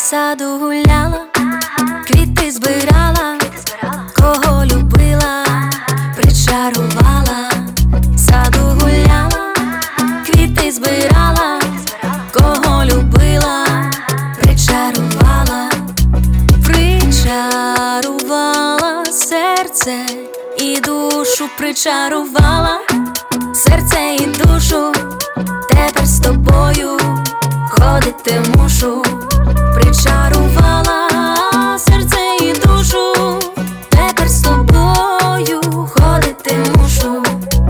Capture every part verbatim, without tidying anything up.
саду гуляла, квіти збирала, кого любила, причарувала. В саду гуляла, квіти збирала, кого любила, причарувала. Причарувала серце і душу, причарувала серце і душу. Тепер з тобою ходити мушу. Причарувала серце і душу. Тепер з тобою ходити мушу.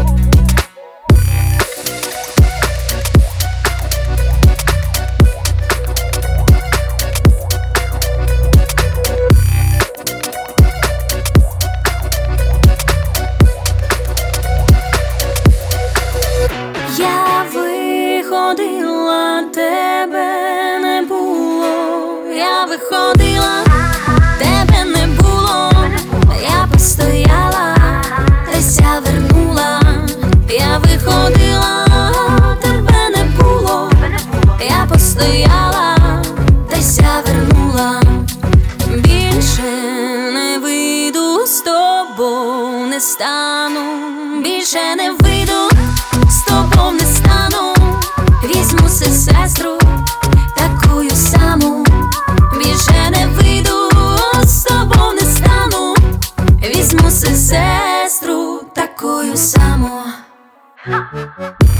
Я виходила, тебе не було. Я виходила, тебе не було. Я постояла, десь я вернула. Я виходила, тебе не було. Я постояла, десь я вернула. Більше не вийду, з тобою не стану. Більше не вийду, з тобою не стану. Візьму си сестру, такую саму. Більше не вийду, з тобою не стану. Візьму си сестру, такую саму.